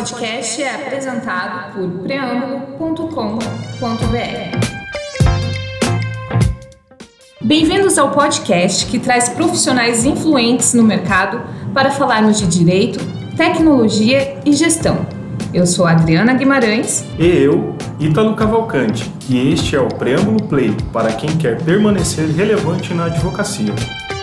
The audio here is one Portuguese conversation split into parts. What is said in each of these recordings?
podcast é apresentado por preâmbulo.com.br. Bem-vindos ao podcast que traz profissionais influentes no mercado para falarmos de direito, tecnologia e gestão. Eu sou Adriana Guimarães. E eu, Ítalo Cavalcante, e este é o Preâmbulo Play, para quem quer permanecer relevante na advocacia.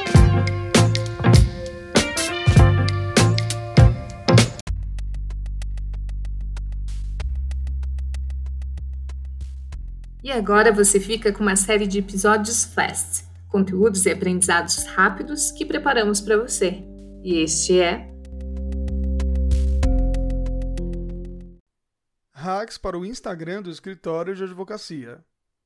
E agora você fica com uma série de episódios Fast, conteúdos e aprendizados rápidos que preparamos para você. E este é... Hacks para o Instagram do escritório de advocacia.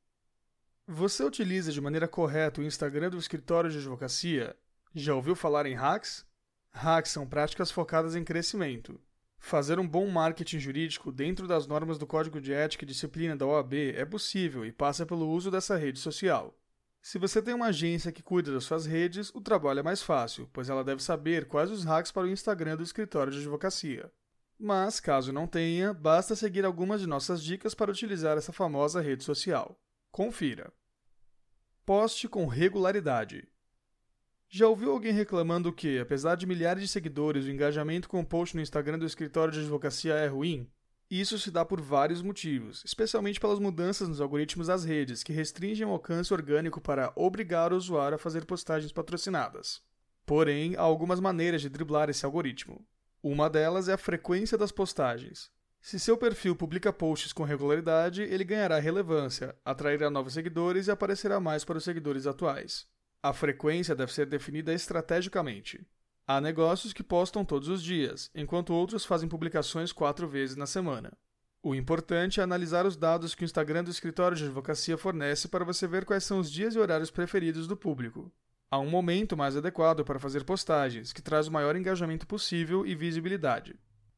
Você utiliza de maneira correta o Instagram do escritório de advocacia? Já ouviu falar em hacks? Hacks são práticas focadas em crescimento. Fazer um bom marketing jurídico dentro das normas do Código de Ética e Disciplina da OAB é possível e passa pelo uso dessa rede social. Se você tem uma agência que cuida das suas redes, o trabalho é mais fácil, pois ela deve saber quais os hacks para o Instagram do escritório de advocacia. Mas, caso não tenha, basta seguir algumas de nossas dicas para utilizar essa famosa rede social. Confira. Poste com regularidade. Já ouviu alguém reclamando que, apesar de milhares de seguidores, o engajamento com o post no Instagram do escritório de advocacia é ruim? Isso se dá por vários motivos, especialmente pelas mudanças nos algoritmos das redes, que restringem o alcance orgânico para obrigar o usuário a fazer postagens patrocinadas. Porém, há algumas maneiras de driblar esse algoritmo. Uma delas é a frequência das postagens. Se seu perfil publica posts com regularidade, ele ganhará relevância, atrairá novos seguidores e aparecerá mais para os seguidores atuais. A frequência deve ser definida estrategicamente. Há negócios que postam todos os dias, enquanto outros fazem publicações 4 vezes na semana. O importante é analisar os dados que o Instagram do escritório de advocacia fornece para você ver quais são os dias e horários preferidos do público. Há um momento mais adequado para fazer postagens, que traz o maior engajamento possível e visibilidade.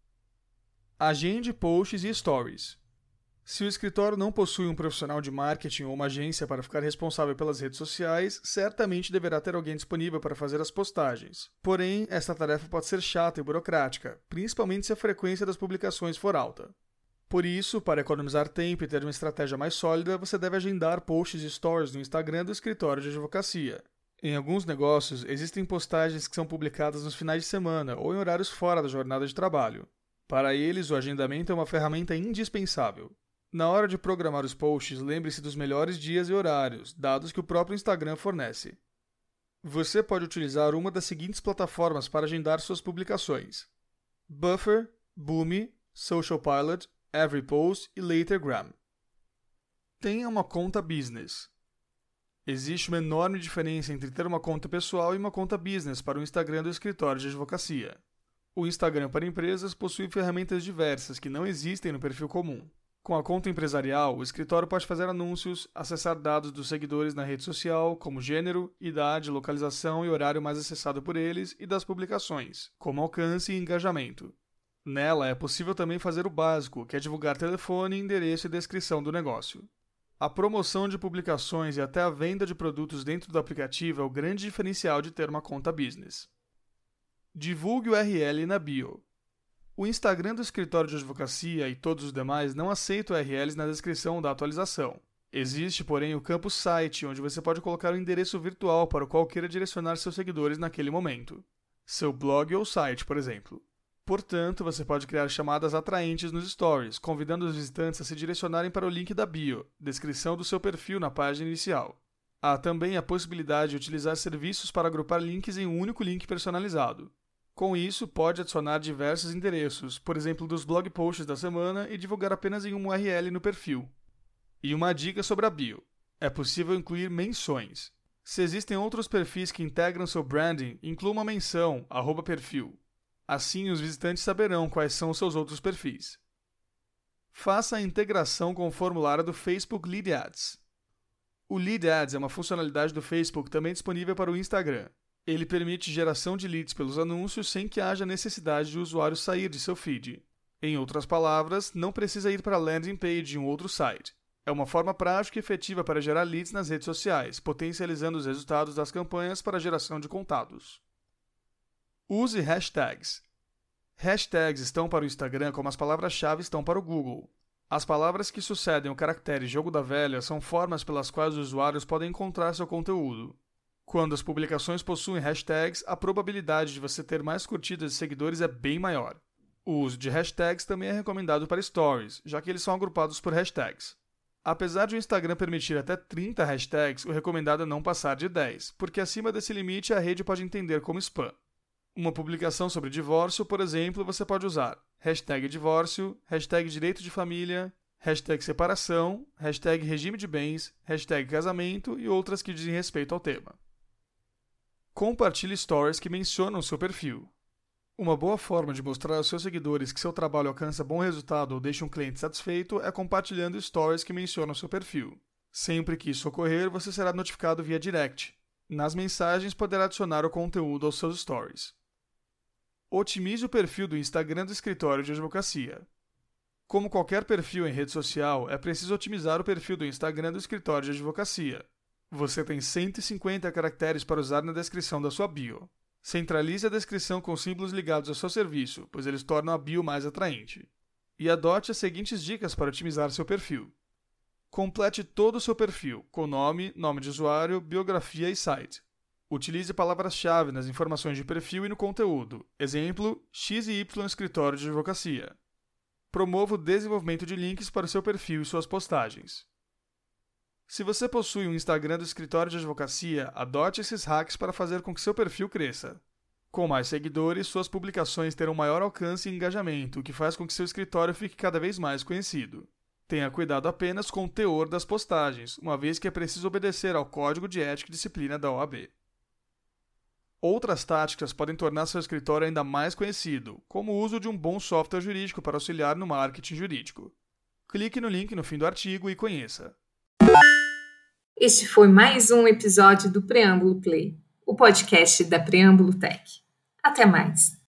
Agende posts e stories. Se o escritório não possui um profissional de marketing ou uma agência para ficar responsável pelas redes sociais, certamente deverá ter alguém disponível para fazer as postagens. Porém, esta tarefa pode ser chata e burocrática, principalmente se a frequência das publicações for alta. Por isso, para economizar tempo e ter uma estratégia mais sólida, você deve agendar posts e stories no Instagram do escritório de advocacia. Em alguns negócios, existem postagens que são publicadas nos finais de semana ou em horários fora da jornada de trabalho. Para eles, o agendamento é uma ferramenta indispensável. Na hora de programar os posts, lembre-se dos melhores dias e horários, dados que o próprio Instagram fornece. Você pode utilizar uma das seguintes plataformas para agendar suas publicações: Buffer, Boomi, Social Pilot, Everypost e Latergram. Tenha uma conta business. Existe uma enorme diferença entre ter uma conta pessoal e uma conta business para o Instagram do escritório de advocacia. O Instagram para empresas possui ferramentas diversas que não existem no perfil comum. Com a conta empresarial, o escritório pode fazer anúncios, acessar dados dos seguidores na rede social, como gênero, idade, localização e horário mais acessado por eles, e das publicações, como alcance e engajamento. Nela é possível também fazer o básico, que é divulgar telefone, endereço e descrição do negócio. A promoção de publicações e até a venda de produtos dentro do aplicativo é o grande diferencial de ter uma conta business. Divulgue o URL na bio. O Instagram do escritório de advocacia e todos os demais não aceitam URLs na descrição da atualização. Existe, porém, o campo site, onde você pode colocar o endereço virtual para o qual queira direcionar seus seguidores naquele momento. Seu blog ou site, por exemplo. Portanto, você pode criar chamadas atraentes nos stories, convidando os visitantes a se direcionarem para o link da bio, descrição do seu perfil na página inicial. Há também a possibilidade de utilizar serviços para agrupar links em um único link personalizado. Com isso, pode adicionar diversos endereços, por exemplo, dos blog posts da semana, e divulgar apenas em um URL no perfil. E uma dica sobre a bio. É possível incluir menções. Se existem outros perfis que integram seu branding, inclua uma menção, @perfil. Assim, os visitantes saberão quais são os seus outros perfis. Faça a integração com o formulário do Facebook Lead Ads. O Lead Ads é uma funcionalidade do Facebook também disponível para o Instagram. Ele permite geração de leads pelos anúncios sem que haja necessidade de o usuário sair de seu feed. Em outras palavras, não precisa ir para a landing page de um outro site. É uma forma prática e efetiva para gerar leads nas redes sociais, potencializando os resultados das campanhas para a geração de contatos. Use hashtags. Hashtags estão para o Instagram como as palavras-chave estão para o Google. As palavras que sucedem o caractere jogo da velha são formas pelas quais os usuários podem encontrar seu conteúdo. Quando as publicações possuem hashtags, a probabilidade de você ter mais curtidas e seguidores é bem maior. O uso de hashtags também é recomendado para stories, já que eles são agrupados por hashtags. Apesar de o Instagram permitir até 30 hashtags, o recomendado é não passar de 10, porque acima desse limite a rede pode entender como spam. Uma publicação sobre divórcio, por exemplo, você pode usar hashtag divórcio, hashtag direito de família, hashtag separação, hashtag regime de bens, hashtag casamento e outras que dizem respeito ao tema. Compartilhe stories que mencionam seu perfil. Uma boa forma de mostrar aos seus seguidores que seu trabalho alcança bom resultado ou deixa um cliente satisfeito é compartilhando stories que mencionam seu perfil. Sempre que isso ocorrer, você será notificado via direct. Nas mensagens, poderá adicionar o conteúdo aos seus stories. Otimize o perfil do Instagram do escritório de advocacia. Como qualquer perfil em rede social, é preciso otimizar o perfil do Instagram do escritório de advocacia. Você tem 150 caracteres para usar na descrição da sua bio. Centralize a descrição com símbolos ligados ao seu serviço, pois eles tornam a bio mais atraente. E adote as seguintes dicas para otimizar seu perfil. Complete todo o seu perfil, com nome, nome de usuário, biografia e site. Utilize palavras-chave nas informações de perfil e no conteúdo. Exemplo, X e Y escritório de advocacia. Promova o desenvolvimento de links para o seu perfil e suas postagens. Se você possui um Instagram do escritório de advocacia, adote esses hacks para fazer com que seu perfil cresça. Com mais seguidores, suas publicações terão maior alcance e engajamento, o que faz com que seu escritório fique cada vez mais conhecido. Tenha cuidado apenas com o teor das postagens, uma vez que é preciso obedecer ao Código de Ética e Disciplina da OAB. Outras táticas podem tornar seu escritório ainda mais conhecido, como o uso de um bom software jurídico para auxiliar no marketing jurídico. Clique no link no fim do artigo e conheça. Este foi mais um episódio do Preâmbulo Play, o podcast da Preâmbulo Tech. Até mais!